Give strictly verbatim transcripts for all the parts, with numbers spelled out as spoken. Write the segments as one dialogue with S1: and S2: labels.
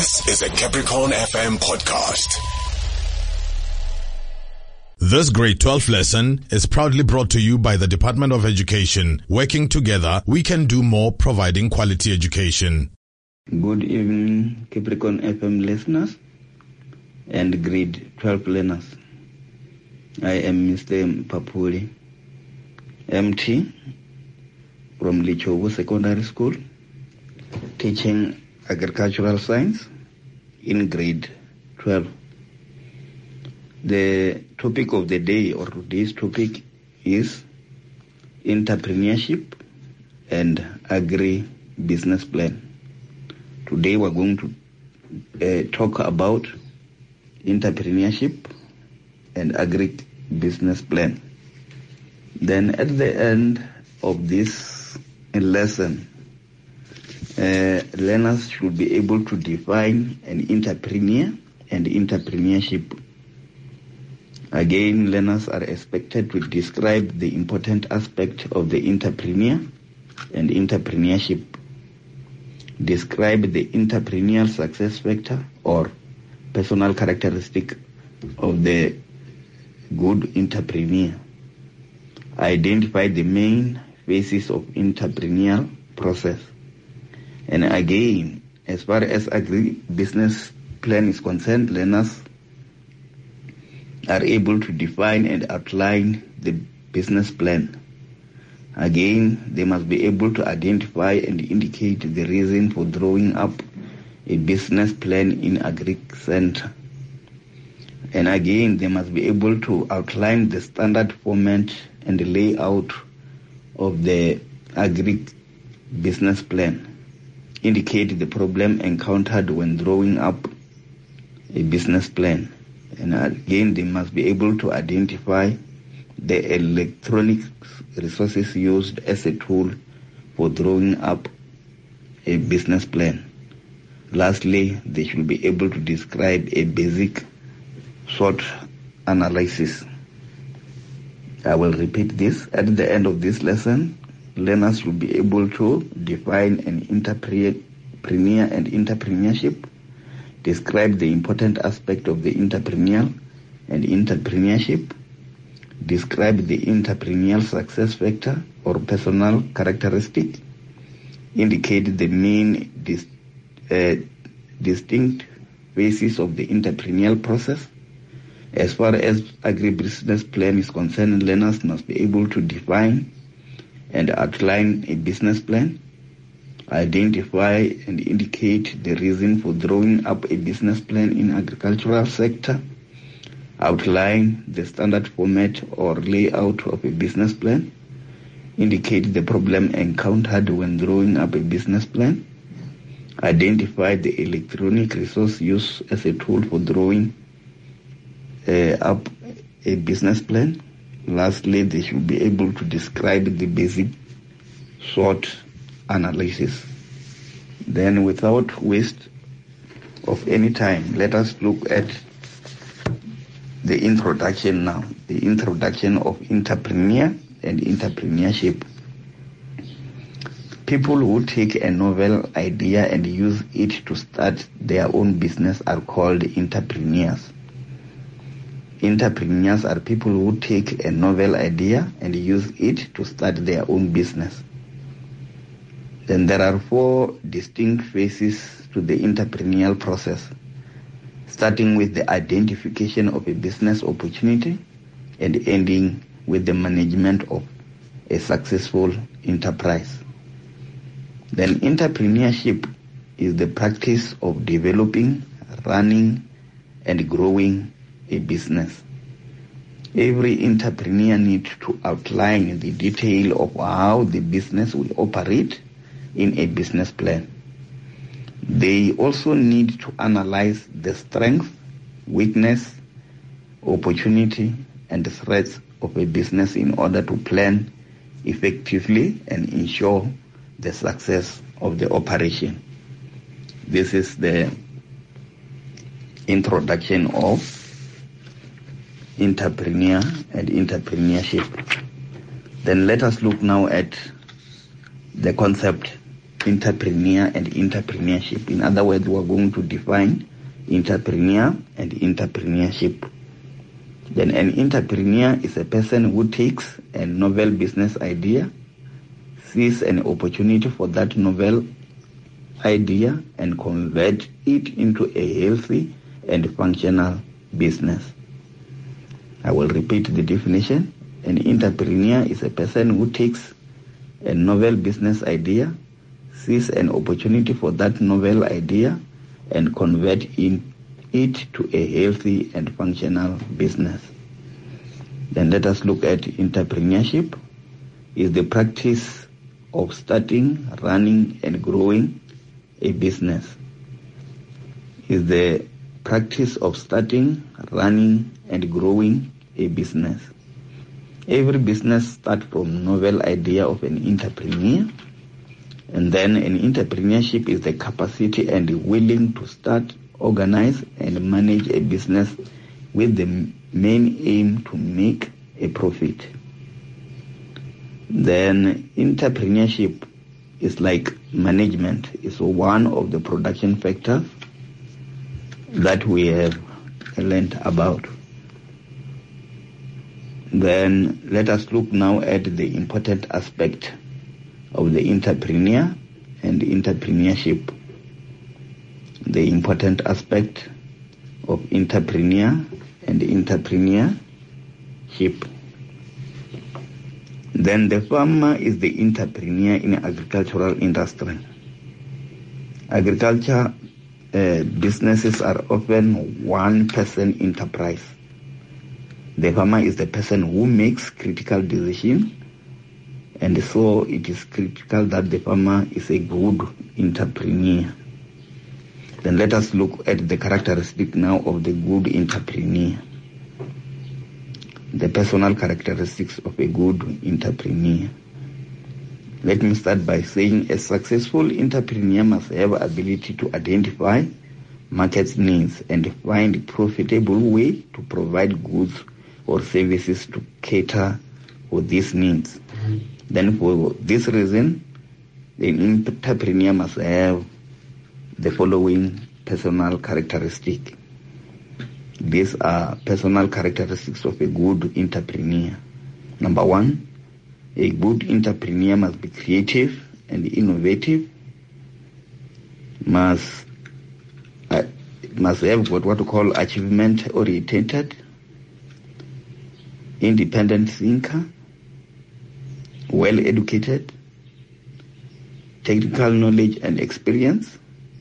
S1: This is a Capricorn F M podcast.
S2: This grade twelve lesson is proudly brought to you by the Department of Education. Working together, we can do more, providing quality education.
S3: Good evening, Capricorn F M listeners and grade twelve learners. I am Mister Papuli, M T from Lichowo Secondary School, teaching agricultural science in grade twelve. The topic of the day, or today's topic, is entrepreneurship and agri-business plan. Today we're going to uh, talk about entrepreneurship and agri-business plan. Then at the end of this lesson, uh, learners should be able to define an entrepreneur and entrepreneurship. Again, learners are expected to describe the important aspect of the entrepreneur and entrepreneurship. Describe the entrepreneurial success factor or personal characteristic of the good entrepreneur. Identify the main phases of entrepreneurial process. And again, as far as agri-business plan is concerned, learners are able to define and outline the business plan. Again, they must be able to identify and indicate the reason for drawing up a business plan in Agri Center. And again, they must be able to outline the standard format and the layout of the Agri business plan. Indicate the problem encountered when drawing up a business plan. And again, they must be able to identify the electronic resources used as a tool for drawing up a business plan. Lastly, they should be able to describe a basic SWOT analysis. I will repeat this. At the end of this lesson, learners should be able to define an entrepreneur and entrepreneurship, describe the important aspect of the entrepreneurial and entrepreneurship, describe the entrepreneurial success factor or personal characteristic, indicate the main dis, uh, distinct phases of the entrepreneurial process. As far as agribusiness plan is concerned, learners must be able to define and outline a business plan, identify and indicate the reason for drawing up a business plan in agricultural sector, outline the standard format or layout of a business plan, indicate the problem encountered when drawing up a business plan, identify the electronic resource used as a tool for drawing uh, up a business plan. Lastly, they should be able to describe the basic SWOT analysis. Then, without waste of any time, let us look at the introduction now. The introduction of entrepreneur and entrepreneurship. People who take a novel idea and use it to start their own business are called entrepreneurs. Entrepreneurs are people who take a novel idea and use it to start their own business. Then there are four distinct phases to the entrepreneurial process, starting with the identification of a business opportunity and ending with the management of a successful enterprise. Then entrepreneurship is the practice of developing, running, and growing a business. Every entrepreneur needs to outline the detail of how the business will operate in a business plan. They also need to analyze the strength, weakness, opportunity, and threats of a business in order to plan effectively and ensure the success of the operation. This is the introduction of entrepreneur and entrepreneurship. Then let us look now at the concept entrepreneur and entrepreneurship. In other words, we're going to define entrepreneur and entrepreneurship. Then an entrepreneur is a person who takes a novel business idea, sees an opportunity for that novel idea, and converts it into a healthy and functional business. I will repeat the definition. An entrepreneur is a person who takes a novel business idea, sees an opportunity for that novel idea, and converts in it to a healthy and functional business. Then let us look at entrepreneurship. Is the practice of starting, running, and growing a business. Is the practice of starting, running, and growing a business. Every business starts from novel idea of an entrepreneur, and then an entrepreneurship is the capacity and willing to start, organize, and manage a business with the main aim to make a profit. Then entrepreneurship is like management. It's one of the production factors that we have learned about. Then let us look now at the important aspect of the entrepreneur and entrepreneurship. The important aspect of entrepreneur and entrepreneurship. Then the farmer is the entrepreneur in agricultural industry. Agriculture uh, businesses are often one-person enterprise. The farmer is the person who makes critical decisions, and so it is critical that the farmer is a good entrepreneur. Then let us look at the characteristic now of the good entrepreneur. The personal characteristics of a good entrepreneur. Let me start by saying a successful entrepreneur must have ability to identify market needs and find a profitable way to provide goods or services to cater for these needs. Then for this reason, the entrepreneur must have the following personal characteristics. These are personal characteristics of a good entrepreneur. Number one, a good entrepreneur must be creative and innovative, must, uh, must have what, what we call achievement-oriented, independent thinker, well-educated, technical knowledge and experience.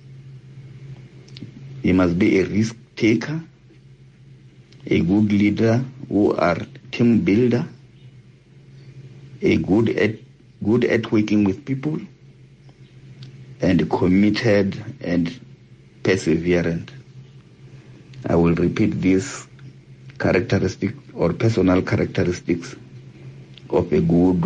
S3: He must be a risk taker, a good leader who are team builder, a good at good at working with people, and committed and perseverant. I will repeat these characteristics or personal characteristics of a good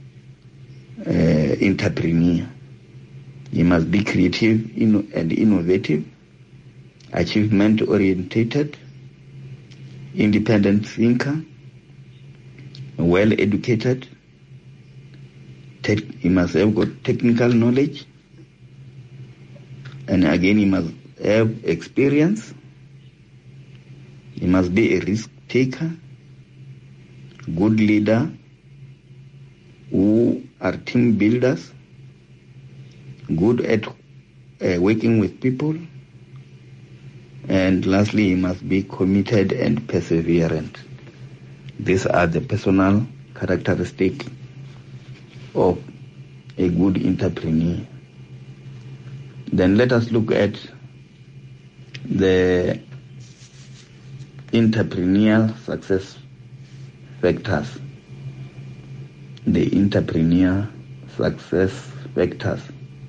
S3: uh, entrepreneur. He must be creative and innovative, achievement oriented, independent thinker, well educated. Tech, he must have got technical knowledge, and again he must have experience. He must be a risk taker, good leader who are team builders, good at uh, working with people, and lastly he must be committed and perseverant. These are the personal characteristics of a good entrepreneur. Then let us look at the entrepreneurial success factors. The entrepreneur success factors.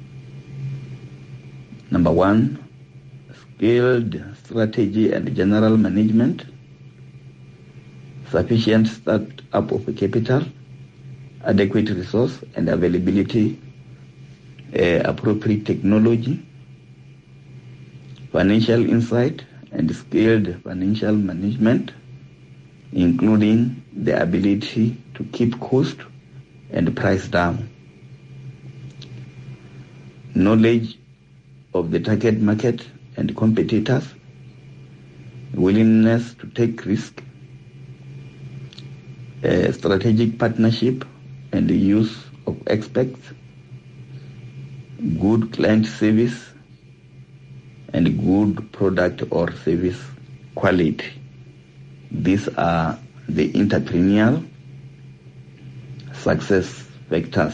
S3: Number one, skilled strategy and general management, sufficient start-up of capital, adequate resource and availability, uh, appropriate technology, financial insight and skilled financial management, including the ability to keep cost and price down. knowledge of the target market and competitors, willingness to take risk, uh, strategic partnership and the use of experts, good client service, and good product or service quality. These are the entrepreneurial success factors.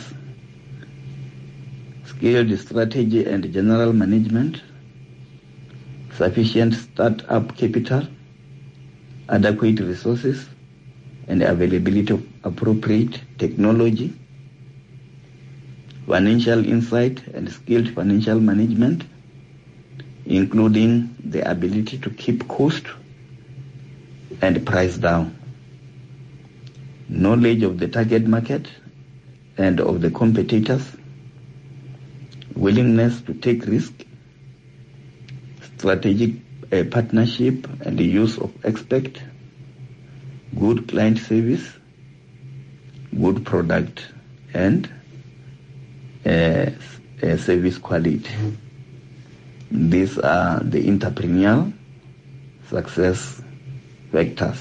S3: Skilled strategy and general management, sufficient start-up capital, adequate resources, and availability of appropriate technology, financial insight and skilled financial management, including the ability to keep cost and price down, knowledge of the target market and of the competitors, willingness to take risk, strategic uh, partnership and the use of expert, good client service, good product and uh, uh, service quality. These are the entrepreneurial success factors.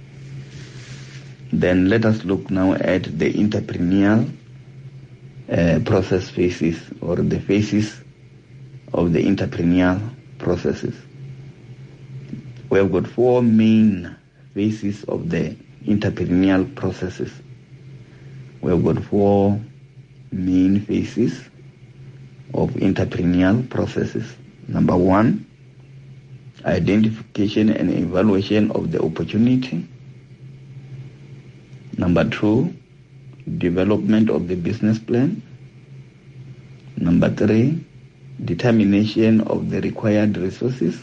S3: Then let us look now at the entrepreneurial uh, process phases, or the phases of the entrepreneurial processes. We have got four main phases of the entrepreneurial processes. We have got four main phases of entrepreneurial processes. Number one, identification and evaluation of the opportunity. Number two, development of the business plan. Number three, determination of the required resources.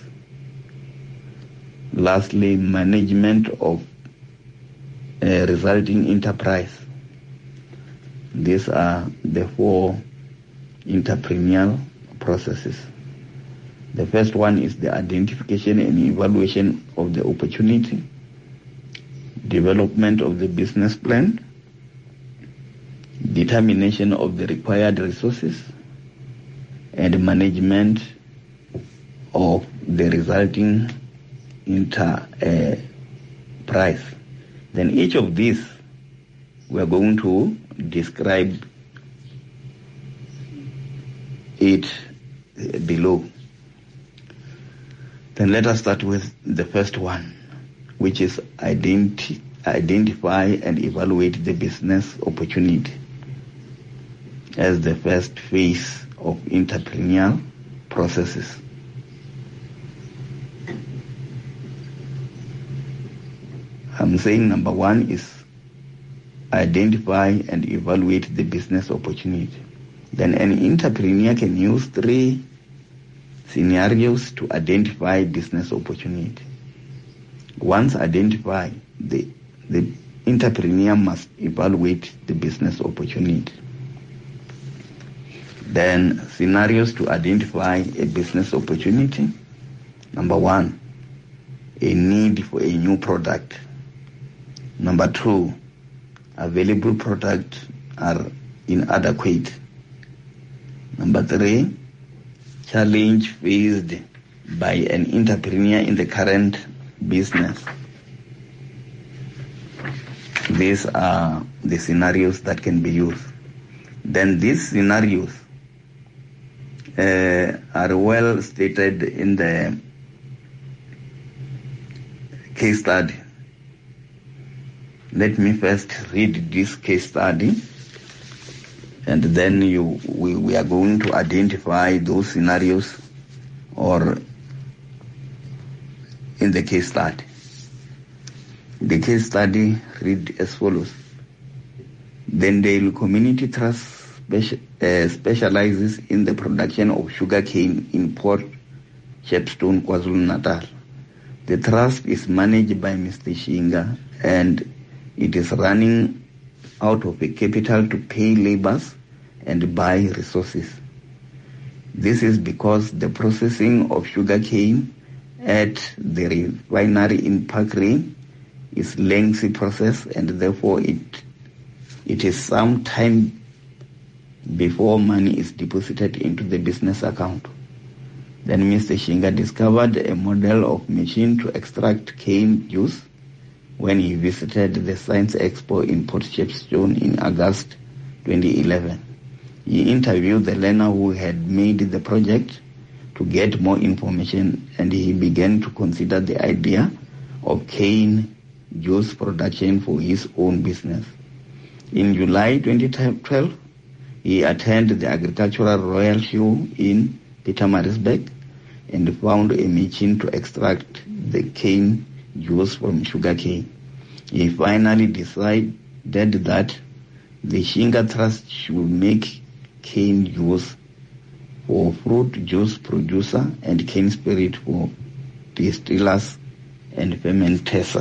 S3: Lastly, management of a resulting enterprise. These are the four entrepreneurial processes. The first one is the identification and evaluation of the opportunity, development of the business plan, determination of the required resources, and management of the resulting enterprise. Then each of these we are going to describe it below. Then let us start with the first one, which is identi- identify and evaluate the business opportunity as the first phase of entrepreneurial processes. I'm saying number one is identify and evaluate the business opportunity. Then an entrepreneur can use three scenarios to identify business opportunity. Once identified, the, the entrepreneur must evaluate the business opportunity. Then scenarios to identify a business opportunity. Number one, a need for a new product. Number two, available products are inadequate. Number three, challenge faced by an entrepreneur in the current business. These are the scenarios that can be used. Then these scenarios uh, are well stated in the case study. Let me first read this case study, and then you we, we are going to identify those scenarios or in the case study. The case study read as follows. Dendale Community Trust speci- uh, specializes in the production of sugarcane in Port Shepstone, KwaZulu-Natal. The trust is managed by Mister Shinga, and it is running out of a capital to pay laborers and buy resources. This is because the processing of sugarcane at the refinery in Pakri is lengthy process, and therefore it it is some time before money is deposited into the business account. Then Mister Shinga discovered a model of machine to extract cane juice when he visited the Science Expo in Port Shepstone in August twenty eleven. He interviewed the learner who had made the project to get more information, and he began to consider the idea of cane juice production for his own business. In July twenty twelve, he attended the Agricultural Royal Show in Pietermaritzburg and found a machine to extract the cane juice from sugarcane. He finally decided that the Shinga Trust should make cane juice for fruit juice producer and cane spirit for distillers and fermenters.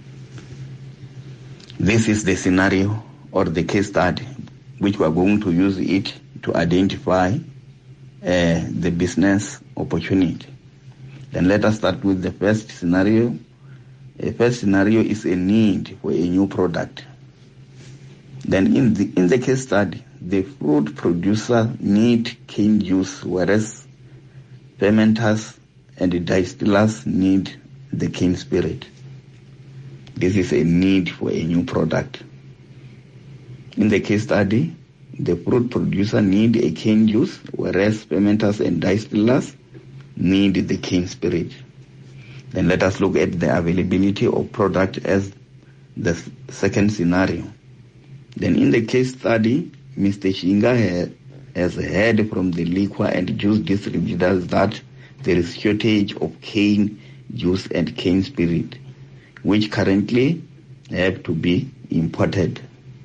S3: This is the scenario or the case study which we are going to use it to identify uh, the business opportunity. Then let us start with the first scenario. The first scenario is a need for a new product. Then in the in the case study, the fruit producer need cane juice, whereas fermenters and distillers need the cane spirit. This is a need for a new product. In the case study, the fruit producer need a cane juice, whereas fermenters and distillers need the cane spirit. Then let us look at the availability of product as the second scenario. Then in the case study, Mister Shinga has heard from the liquor and juice distributors that there is shortage of cane juice and cane spirit, which currently have to be imported.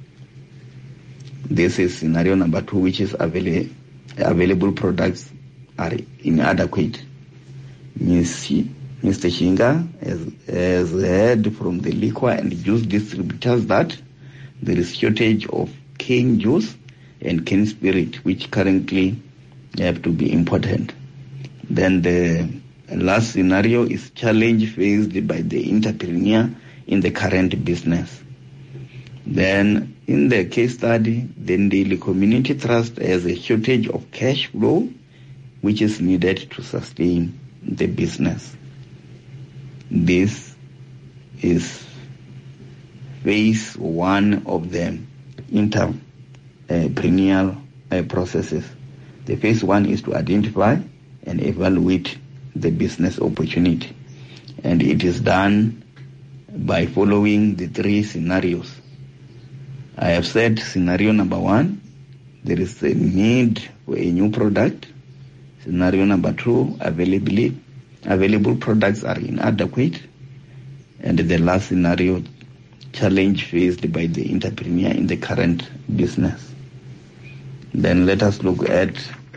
S3: This is scenario number two, which is avail- available products are inadequate. Mister Shinga has, has heard from the liquor and juice distributors that there is shortage of cane juice and cane spirit, which currently have to be imported. Then the last scenario is challenge faced by the entrepreneur in the current business. Then in the case study, the Ndili Community Trust has a shortage of cash flow, which is needed to sustain the business. This is phase one of the entrepreneurial uh, processes. The phase one is to identify and evaluate the business opportunity, and it is done by following the three scenarios. I have said scenario number one, there is a need for a new product. Scenario number two, availability, available products are inadequate. And the last scenario, challenge faced by the entrepreneur in the current business. Then let us look at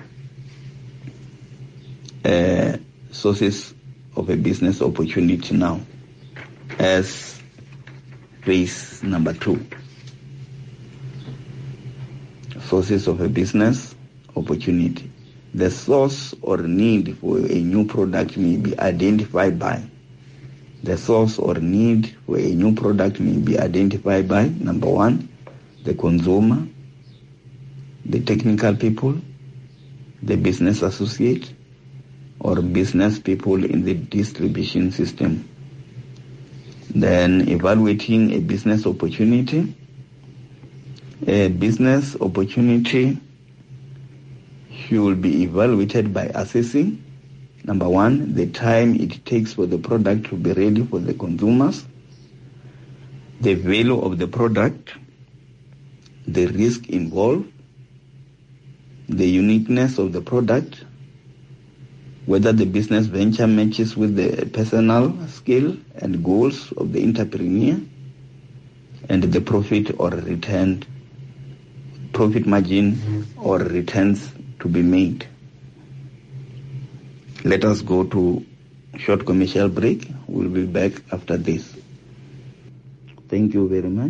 S3: uh, sources of a business opportunity now as phase number two. Sources of a business opportunity. The source or need for a new product may be identified by The source or need for a new product may be identified by, number one, the consumer, the technical people, the business associate, or business people in the distribution system. Then evaluating a business opportunity. A business opportunity should be evaluated by assessing, number one, the time it takes for the product to be ready for the consumers, the value of the product, the risk involved, the uniqueness of the product, whether the business venture matches with the personal skill and goals of the entrepreneur, and the profit or return, profit margin or returns to be made. Let us go to short commercial break. We'll be back after this. Thank you very much.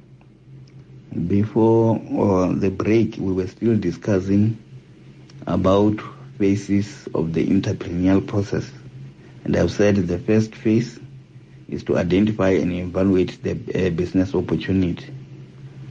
S3: Before uh, the break, we were still discussing about phases of the entrepreneurial process. And I've said the first phase is to identify and evaluate the uh, business opportunity.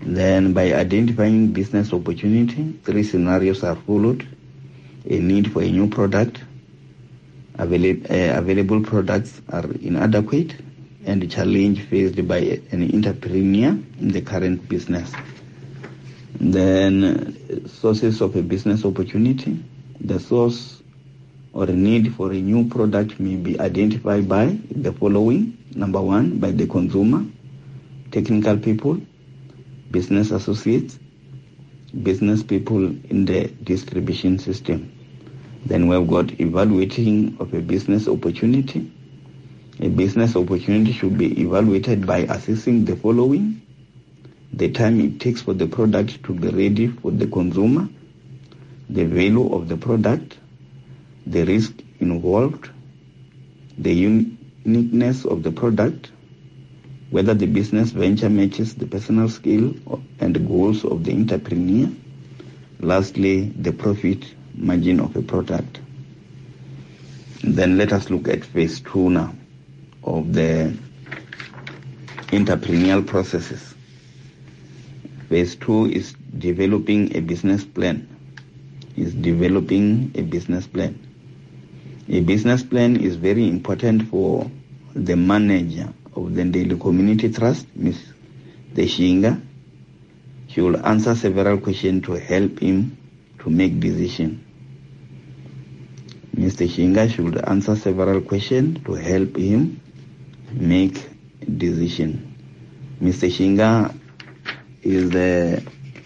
S3: Then by identifying business opportunity, three scenarios are followed. A need for a new product, available, uh, available products are inadequate, and the challenge faced by an entrepreneur in the current business. Then uh, sources of a business opportunity. The source or a need for a new product may be identified by the following. Number one, by the consumer, technical people, business associates, business people in the distribution system. Then we've got evaluating of a business opportunity. A business opportunity should be evaluated by assessing the following: the time it takes for the product to be ready for the consumer, the value of the product, the risk involved, the uniqueness of the product, whether the business venture matches the personal skill and goals of the entrepreneur. Lastly, the profit margin of a product. Then let us look at phase two now of the entrepreneurial processes. Phase two is developing a business plan. Is developing a business plan. A business plan is very important for the manager of the Ndeli Community Trust, Miz Teshinga. She will answer several questions to help him to make decision. Mister Teshinga should answer several questions to help him make decision. Mister Teshinga is the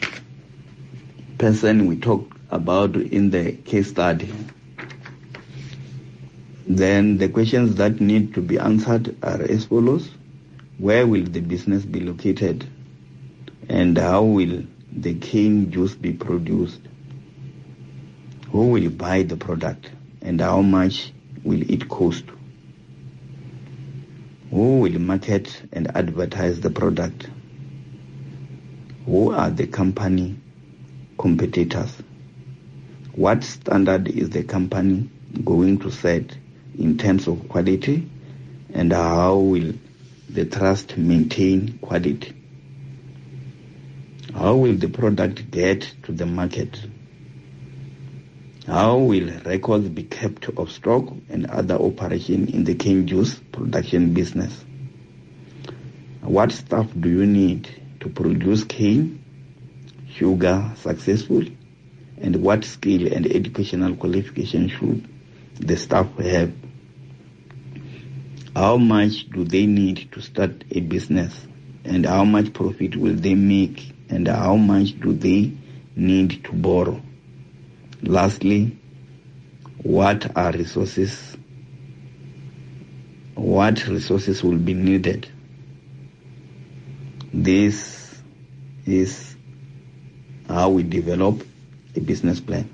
S3: person we talked about in the case study. Then the questions that need to be answered are as follows: where will the business be located? And how will the cane juice be produced? Who will buy the product? And how much will it cost? Who will market and advertise the product? Who are the company competitors? What standard is the company going to set in terms of quality, and how will the trust maintain quality? How will the product get to the market? How will records be kept of stock and other operation in the cane juice production business? What staff do you need to produce cane sugar successfully? And what skill and educational qualification should the staff have? How much do they need to start a business? And how much profit will they make? And how much do they need to borrow? Lastly, what are resources? What resources will be needed? This is how we develop a business plan.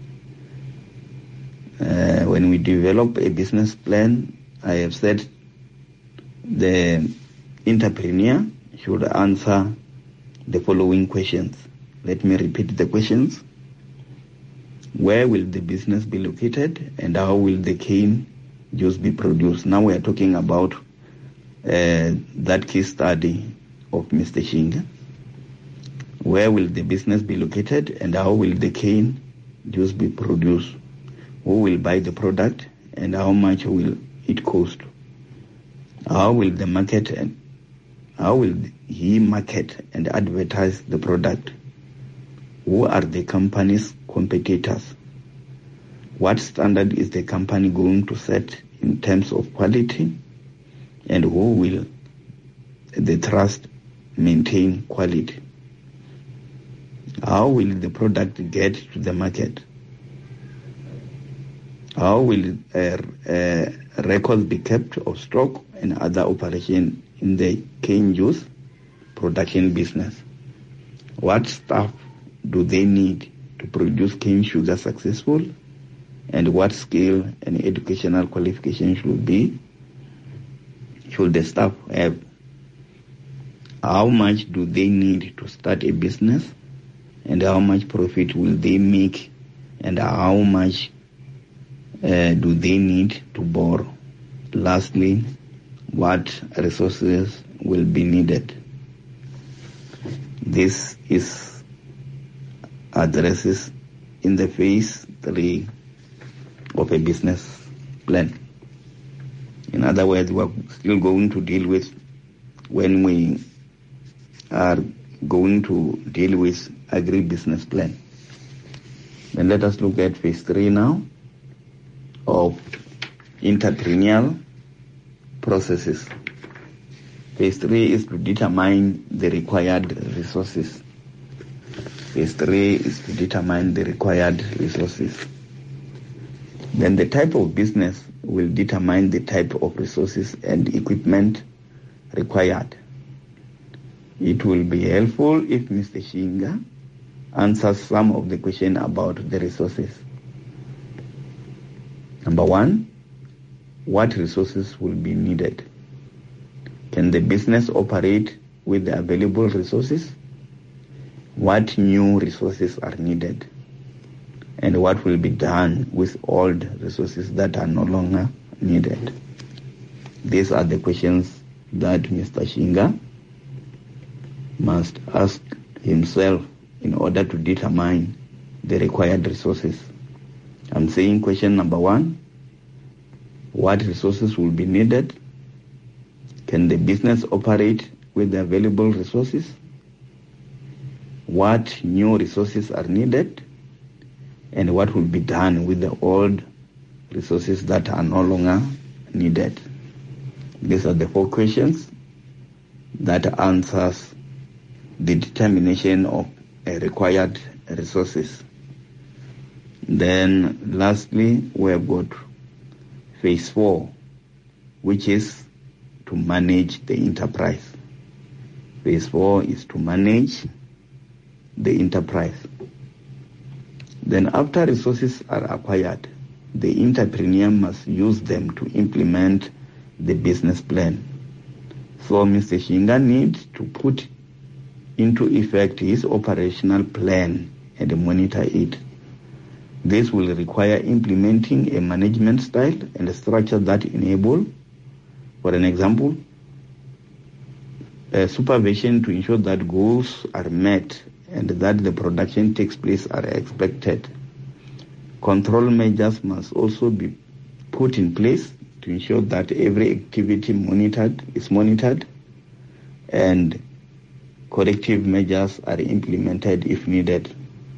S3: Uh, when we develop a business plan, I have said the entrepreneur should answer the following questions. Let me repeat the questions. Where will the business be located, and how will the cane juice be produced? Now we are talking about uh, that case study of Mister Shinga. Where will the business be located, and how will the cane juice be produced? Who will buy the product, and how much will it cost? How will the market and how will he market and advertise the product? Who are the company's competitors? What standard is the company going to set in terms of quality? And who will the trust maintain quality? How will the product get to the market? How will uh, uh, records be kept of stock and other operation in the cane juice production business? What staff do they need to produce cane sugar successful? And what skill and educational qualification should be should the staff have? How much do they need to start a business? And how much profit will they make? And how much uh, do they need to borrow? Lastly, what resources will be needed? This is addresses in the phase three of a business plan. In other words, we're still going to deal with when we are going to deal with agri-business plan. Then let us look at phase three now of entrepreneurial processes. Phase three is to determine the required resources. Phase three is to determine the required resources. Then the type of business will determine the type of resources and equipment required. It will be helpful if Mister Shinga answers some of the questions about the resources. Number one, what resources will be needed? Can the business operate with the available resources? What new resources are needed? And what will be done with old resources that are no longer needed? These are the questions that Mister Shinga must ask himself in order to determine the required resources. I'm saying question number one, what resources will be needed? Can the business operate with the available resources? What new resources are needed? And what will be done with the old resources that are no longer needed? These are the four questions that answers the determination of a required resources. Then lastly, we have got phase four, which is to manage the enterprise. Phase four is to manage the enterprise. Then after resources are acquired, the entrepreneur must use them to implement the business plan. So Mister Shinga needs to put into effect his operational plan and monitor it. This will require implementing a management style and a structure that enable, for an example, a supervision to ensure that goals are met and that the production takes place are expected. Control measures must also be put in place to ensure that every activity monitored is monitored and corrective measures are implemented if needed.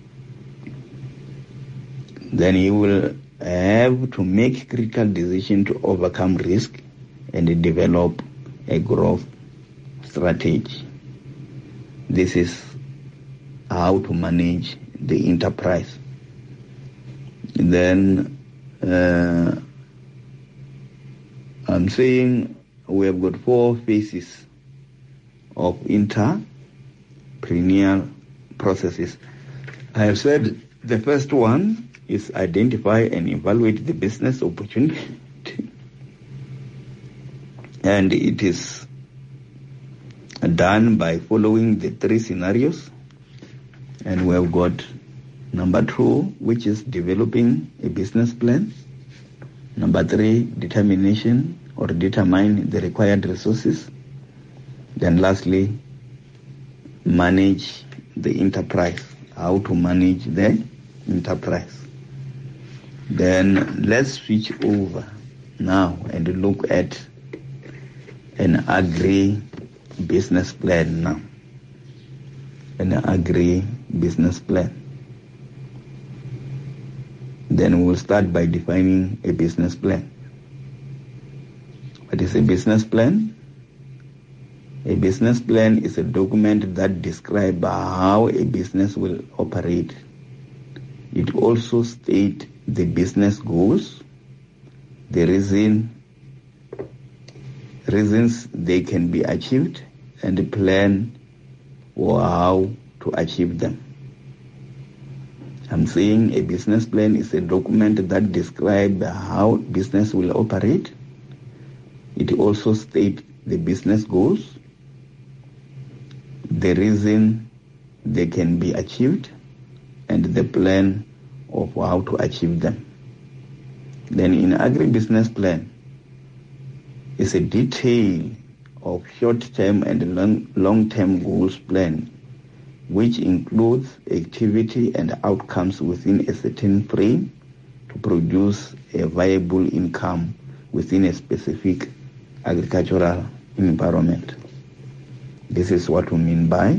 S3: Then he will have to make critical decisions to overcome risk and develop a growth strategy. This is how to manage the enterprise. Then uh, I'm saying we have got four phases of entrepreneurial processes. I have said the first one is identify and evaluate the business opportunity. And it is done by following the three scenarios. And we have got number two, which is developing a business plan. Number three, determination or determine the required resources. Then lastly, manage the enterprise, how to manage the enterprise. Then let's switch over now and look at an agri-business plan now. An agri-business plan. Then we'll start by defining a business plan. What is a business plan? A business plan is a document that describes how a business will operate. It also states the business goals, the reason, reasons they can be achieved, and the plan for how to achieve them. I'm saying a business plan is a document that describes how business will operate. It also states the business goals, the reason they can be achieved, and the plan of how to achieve them. Then in agribusiness plan is a detail of short-term and long, long-term goals plan which includes activity and outcomes within a certain frame to produce a viable income within a specific agricultural environment. This is what we mean by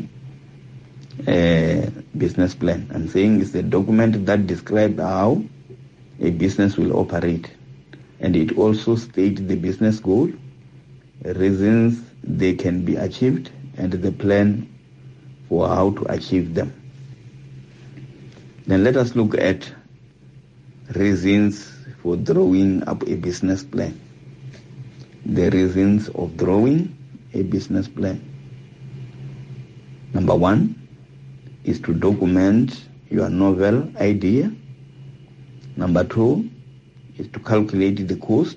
S3: a business plan. I'm saying it's a document that describes how a business will operate, and it also states the business goal, reasons they can be achieved, and the plan for how to achieve them. Then let us look at reasons for drawing up a business plan. The reasons of drawing a business plan. Number one is to document your novel idea. Number two is to calculate the cost.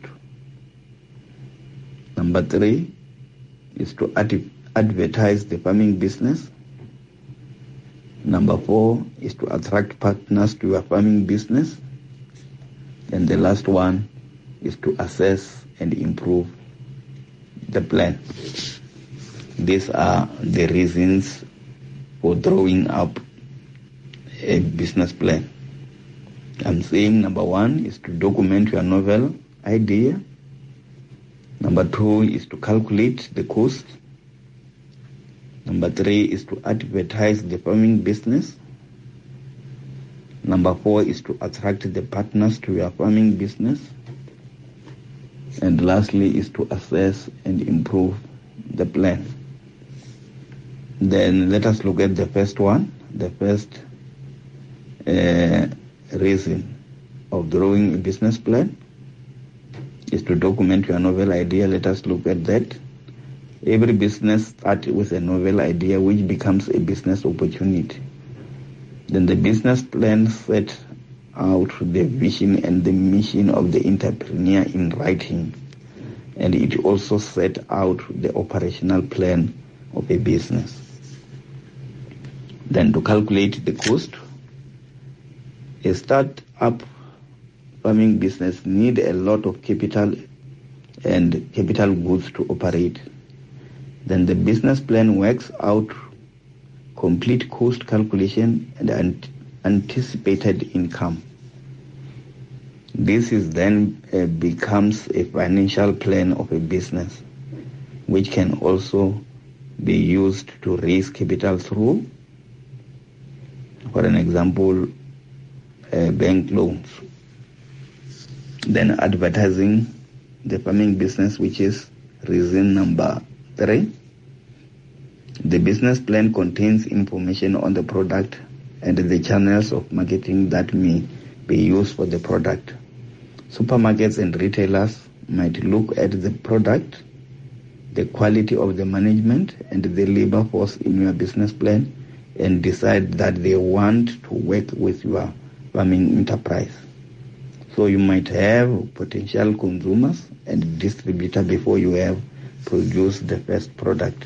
S3: Number three is to ad- advertise the farming business. Number four is to attract partners to your farming business. And the last one is to assess and improve the plan. These are the reasons for drawing up a business plan. I'm saying number one is to document your novel idea. Number two is to calculate the cost. Number three is to advertise the farming business. Number four is to attract the partners to your farming business. And lastly is to assess and improve the plan. Then let us look at the first one, the first uh, reason of drawing a business plan is to document your novel idea. Let us look at that. Every business starts with a novel idea which becomes a business opportunity. Then the business plan sets out the vision and the mission of the entrepreneur in writing, and it also sets out the operational plan of a business. Then to calculate the cost, a start-up farming business needs a lot of capital and capital goods to operate. Then the business plan works out complete cost calculation and ant- anticipated income. This is then uh, becomes a financial plan of a business, which can also be used to raise capital through, for an example, uh, bank loans. Then advertising the farming business, which is reason number three. The business plan contains information on the product and the channels of marketing that may be used for the product. Supermarkets and retailers might look at the product, the quality of the management, and the labor force in your business plan and decide that they want to work with your farming enterprise. So you might have potential consumers and distributor before you have produced the first product.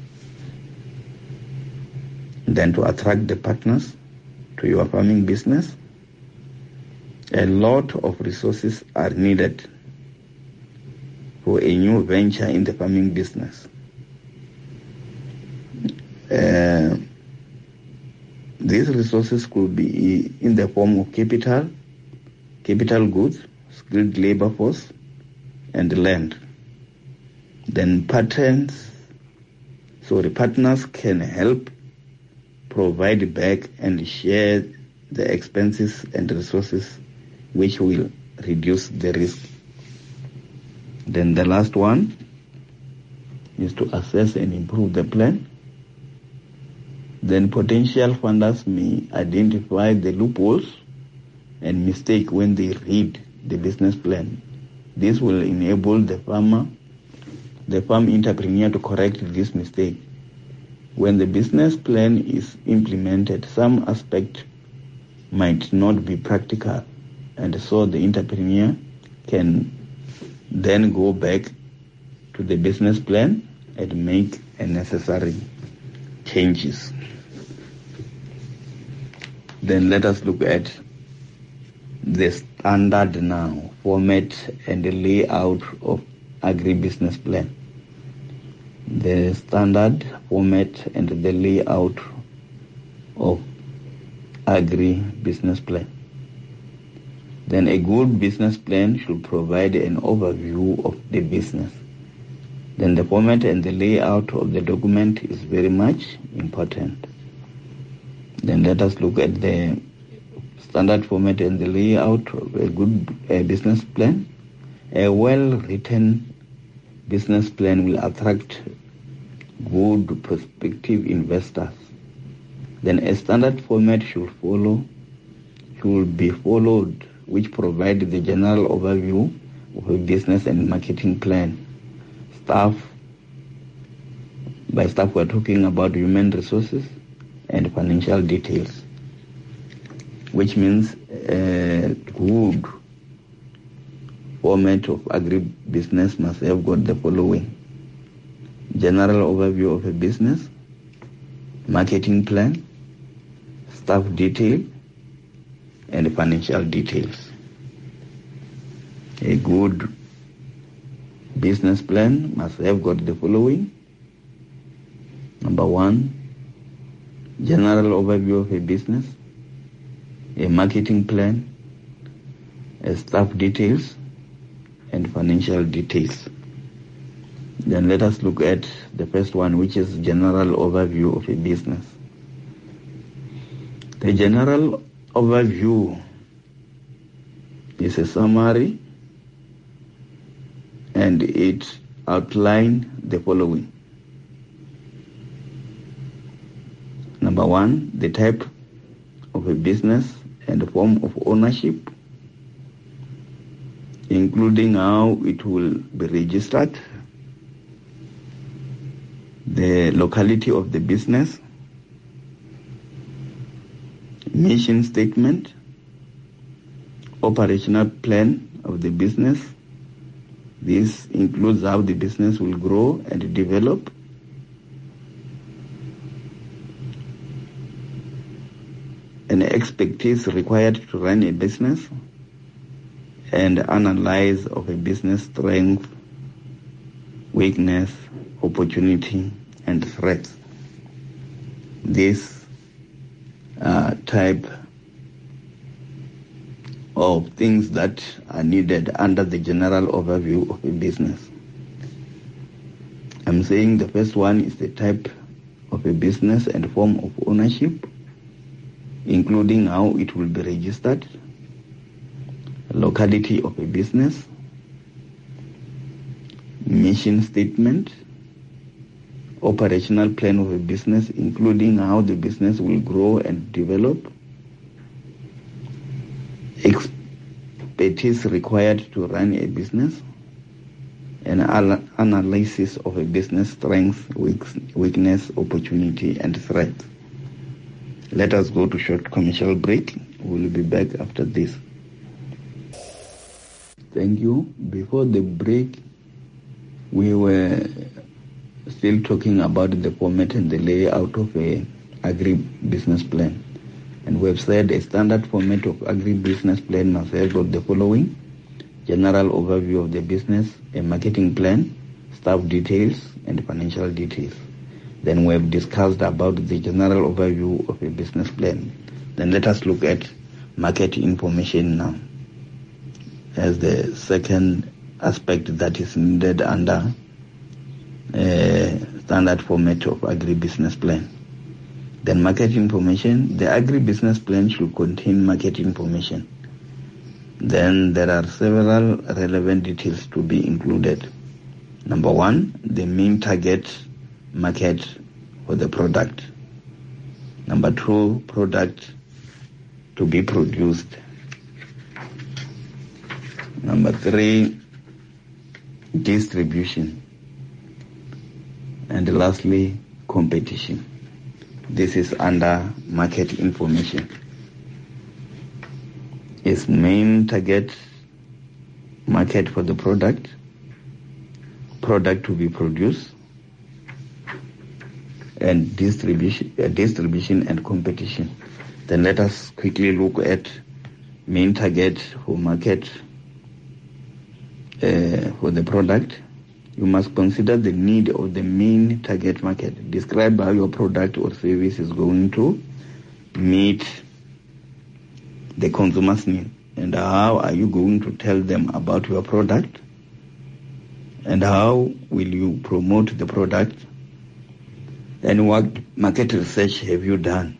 S3: Then to attract the partners to your farming business, a lot of resources are needed for a new venture in the farming business. Uh, these resources could be in the form of capital, capital goods, skilled labor force, and land. Then patents, so the partners can help provide back and share the expenses and resources, which will reduce the risk. Then the last one is to assess and improve the plan. Then potential funders may identify the loopholes and mistake when they read the business plan. This will enable the farmer, the farm entrepreneur to correct this mistake. When the business plan is implemented, some aspect might not be practical, and so the entrepreneur can then go back to the business plan and make necessary changes. Then let us look at the standard now, format and the layout of agribusiness plan. The standard format and the layout of agri-business plan. Then a good business plan should provide an overview of the business. Then the format and the layout of the document is very much important. Then let us look at the standard format and the layout of a good uh, business plan. A well-written business plan will attract good prospective investors. Then a standard format should follow, should be followed, which provide the general overview of a business and marketing plan. Staff, by staff we're talking about human resources and financial details, which means a good format of agribusiness must have got the following: general overview of a business, marketing plan, staff detail, and financial details. A good business plan must have got the following: number one, general overview of a business, a marketing plan, a staff details, and financial details. Then let us look at the first one, which is general overview of a business. The general overview is a summary, and it outlines the following. Number one, the type of a business and the form of ownership, including how it will be registered, the locality of the business, mission statement, operational plan of the business. This includes how the business will grow and develop, an expertise required to run a business, and analyze of a business strength, weakness, opportunity, and threats. This uh, type of things that are needed under the general overview of a business. I'm saying the first one is the type of a business and form of ownership, including how it will be registered, locality of a business, mission statement, operational plan of a business, including how the business will grow and develop, expertise required to run a business, and analysis of a business strength, weakness, opportunity, and threat. Let us go to short commercial break. We'll be back after this. Thank you. Before the break, we were still talking about the format and the layout of a agri-business plan. And we have said a standard format of agri-business plan must have got the following: general overview of the business, a marketing plan, staff details, and financial details. Then we have discussed about the general overview of a business plan. Then let us look at market information now as the second aspect that is needed under a standard format of agri-business plan. Then market information. The agri-business plan should contain market information. Then there are several relevant details to be included. Number one, the main target market for the product. Number two, product to be produced. Number three, distribution. And lastly, competition. This is under market information. Its main target market for the product, product to be produced, and distribution, uh, distribution and competition. Then let us quickly look at main target for market uh, for the product. You must consider the need of the main target market. Describe how your product or service is going to meet the consumer's need? And how are you going to tell them about your product? And how will you promote the product? And what market research have you done?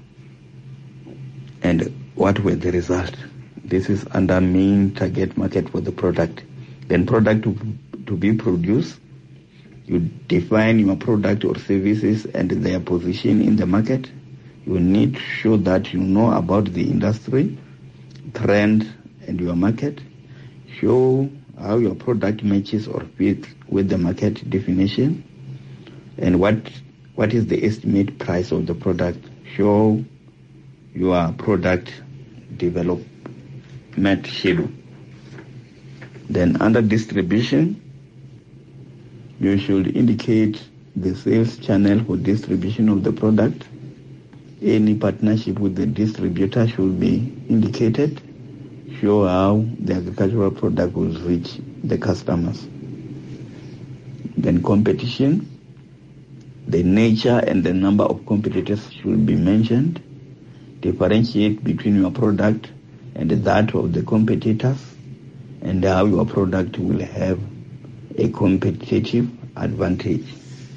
S3: And what were the results? This is under main target market for the product. Then product to, to be produced, you define your product or services and their position in the market. You need to show that you know about the industry, trend, and your market. Show how your product matches or fits with the market definition, and what what is the estimate price of the product. Show your product development schedule. Then under distribution, you should indicate the sales channel for distribution of the product. Any partnership with the distributor should be indicated. Show how the agricultural product will reach the customers. Then competition, the nature and the number of competitors should be mentioned. Differentiate between your product and that of the competitors, and how your product will have a competitive advantage.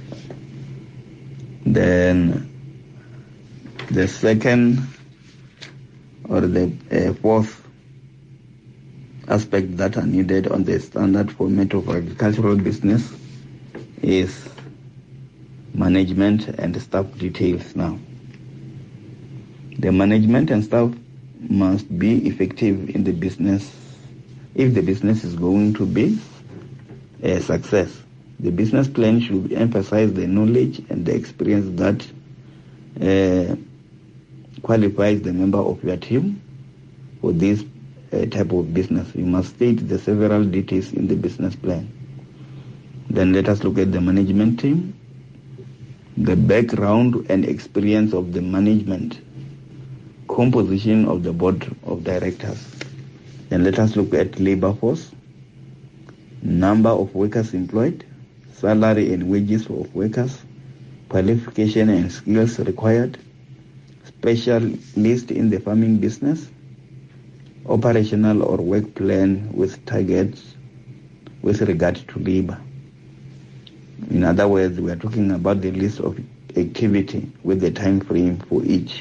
S3: Then the second or the uh, fourth aspect that are needed on the standard format of agricultural business is management and staff details now. The management and staff must be effective in the business if the business is going to be a success. The business plan should emphasize the knowledge and the experience that uh, qualifies the member of your team for this uh, type of business. You must state the several details in the business plan. Then let us look at the management team, the background and experience of the management, composition of the board of directors. Then let us look at labor force, number of workers employed, salary and wages of workers, qualification and skills required, specialist in the farming business, operational or work plan with targets with regard to labor. In other words, we are talking about the list of activity with the time frame for each.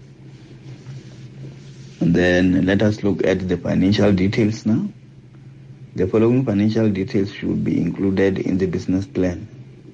S3: And then let us look at the financial details now. The following financial details should be included in the business plan.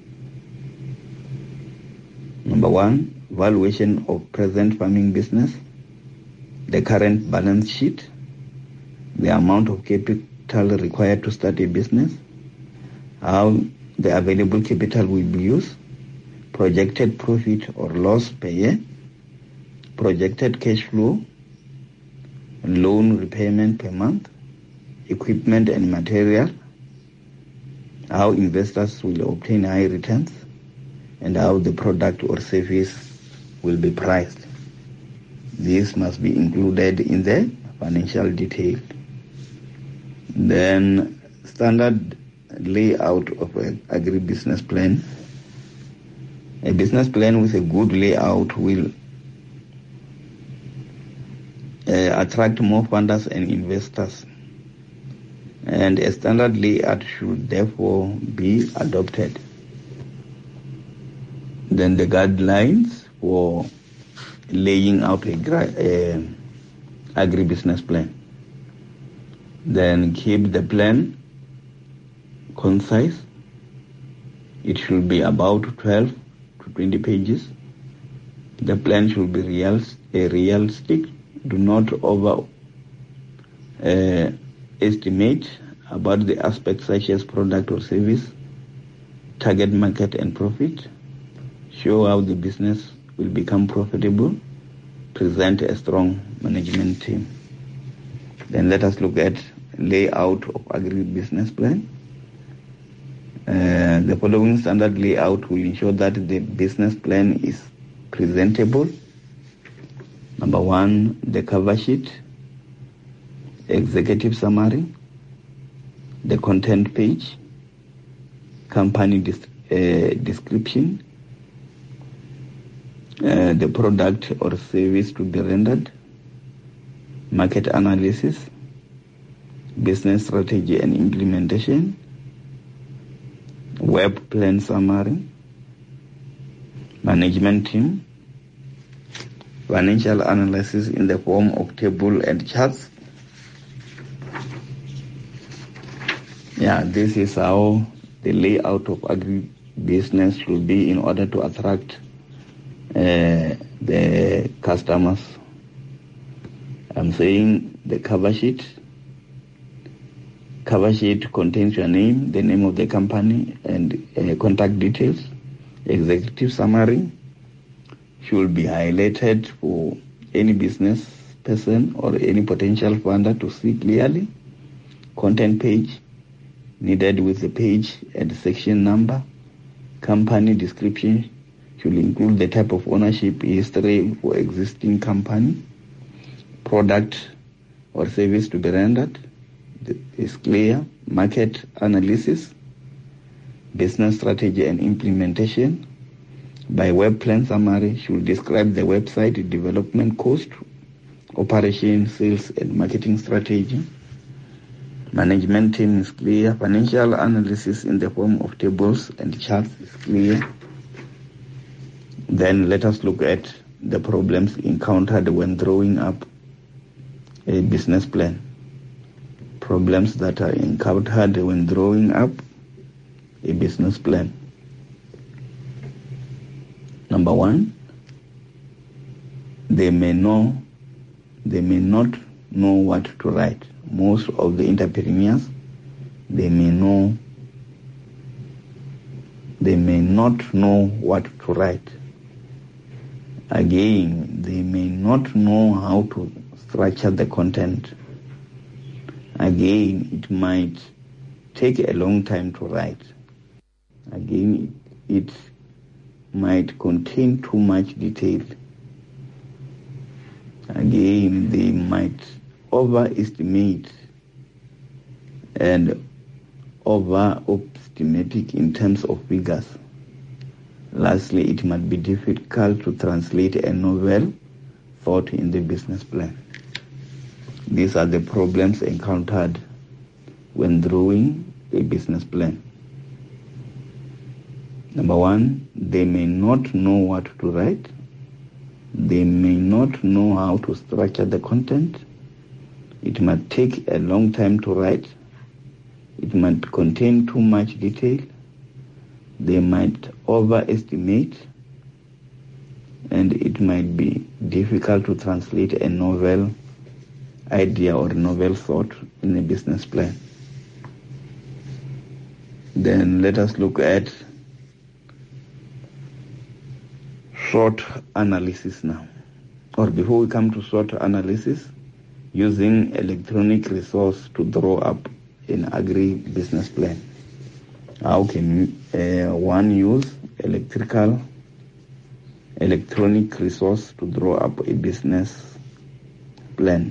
S3: Number one, valuation of present farming business, the current balance sheet, the amount of capital required to start a business, how the available capital will be used, projected profit or loss per year, projected cash flow, loan repayment per month, equipment and material, how investors will obtain high returns, and how the product or service will be priced. This must be included in the financial detail. Then standard layout of an agribusiness plan. A business plan with a good layout will uh, attract more funders and investors, and a standard layout should therefore be adopted. Then the guidelines for laying out a, a agribusiness plan. Then keep the plan concise. It should be about twelve to twenty pages. The plan should be real, a realistic. Do not over uh, estimate about the aspects such as product or service, target market and profit. Show how the business will become profitable. Present a strong management team. Then let us look at layout of agribusiness plan. Uh, the following standard layout will ensure that the business plan is presentable. Number one, the cover sheet, executive summary, the content page, company dis- uh, description, uh, the product or service to be rendered, market analysis, business strategy and implementation, web plan summary, management team, financial analysis in the form of table and charts. Yeah, this is how the layout of agribusiness should be in order to attract uh, the customers. I'm saying the cover sheet. Cover sheet contains your name, the name of the company, and uh, contact details. Executive summary should be highlighted for any business person or any potential funder to see clearly. Content page needed with the page and section number. Company description should include the type of ownership history for existing company. Product or service to be rendered is clear. Market analysis, business strategy and implementation. By web plan summary should describe the website development cost, operation, sales and marketing strategy. Management team is clear. Financial analysis in the form of tables and charts is clear. Then let us look at the problems encountered when drawing up a business plan. Problems that are encountered when drawing up a business plan. Number one, they may know, they may not know what to write. Most of the entrepreneurs, they may know, they may not know what to write. Again, they may not know how to structure the content. Again, it might take a long time to write. Again, it might contain too much detail. Again, they might overestimate and over-optimistic in terms of figures. Lastly, it might be difficult to translate a novel thought in the business plan. These are the problems encountered when drawing a business plan. Number one, they may not know what to write. They may not know how to structure the content. It might take a long time to write. It might contain too much detail. They might overestimate, and it might be difficult to translate a novel idea or novel thought in a business plan. Then let us look at SWOT analysis now. Or before we come to SWOT analysis, using electronic resource to draw up an agri-business plan. How can uh, one use electrical, electronic resource to draw up a business plan?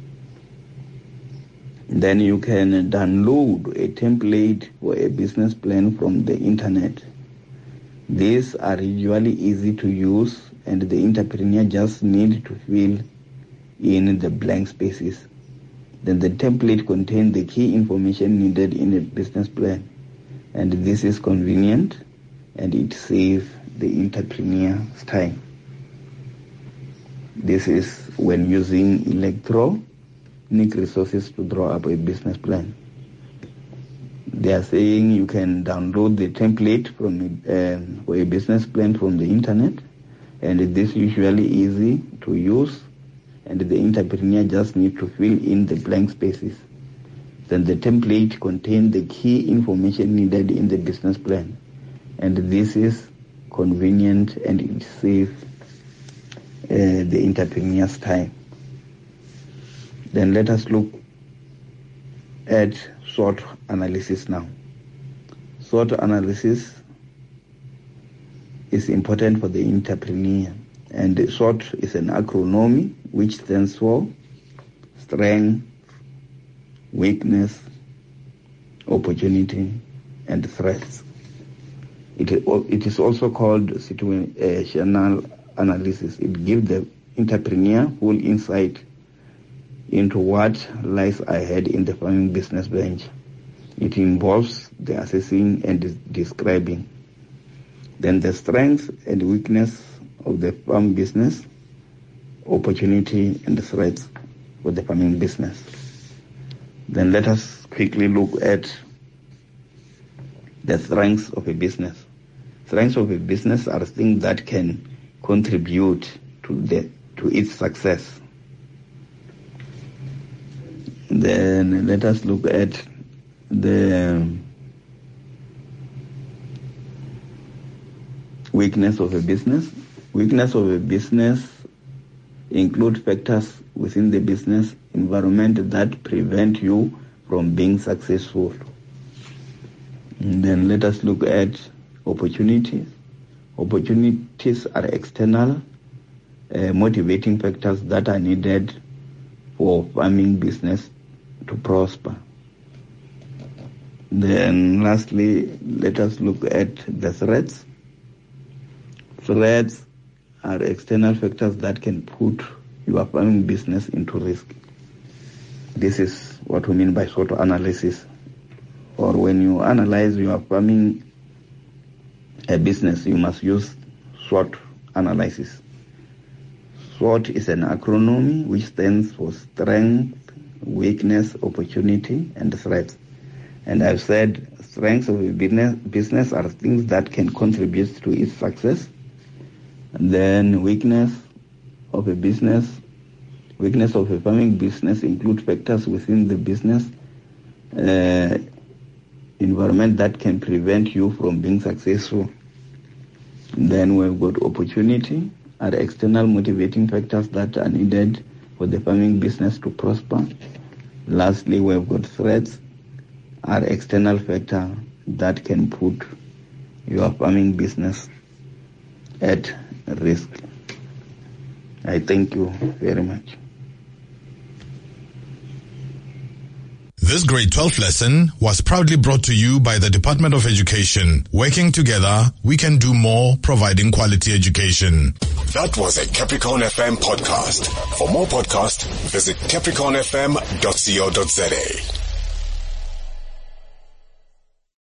S3: Then you can download a template for a business plan from the internet. These are usually easy to use, and the entrepreneur just need to fill in the blank spaces. Then the template contains the key information needed in a business plan, and this is convenient and it saves the entrepreneur's time. This is when using electronic resources to draw up a business plan. They are saying you can download the template from uh, for a business plan from the internet, and this is usually easy to use, and the entrepreneur just need to fill in the blank spaces. Then the template contains the key information needed in the business plan, and this is convenient and it saves uh, the entrepreneur's time. Then let us look at SWOT analysis now. SWOT analysis is important for the entrepreneur, and SWOT is an acronym which stands for strength, weakness, opportunity, and threats. It, it is also called situational analysis. It gives the entrepreneur full insight into what lies ahead in the farming business venture. It involves the assessing and describing. Then the strengths and weakness of the farm business, opportunity and threats for the farming business. Then let us quickly look at the strengths of a business. Strengths of a business are things that can contribute to the to its success. Then let us look at the weakness of a business. Weakness of a business include factors within the business environment that prevent you from being successful. And then let us look at opportunities. Opportunities are external uh, motivating factors that are needed for farming business to prosper. Then lastly, let us look at the threats. Threats are external factors that can put your farming business into risk. This is what we mean by SWOT analysis. Or when you analyze your farming a business, you must use SWOT analysis. SWOT is an acronym which stands for strength, weakness, opportunity, and threats. And I've said strengths of a business, business are things that can contribute to its success. And then weakness of a business, weakness of a farming business include factors within the business uh, environment that can prevent you from being successful. And then we've got opportunity, are external motivating factors that are needed for the farming business to prosper. Lastly, we've got threats, are external factors that can put your farming business at risk. I thank you very much.
S2: This grade twelve lesson was proudly brought to you by the Department of Education. Working together, we can do more, providing quality education.
S1: That was a Capricorn F M podcast. For more podcasts, visit capricorn f m dot co dot za.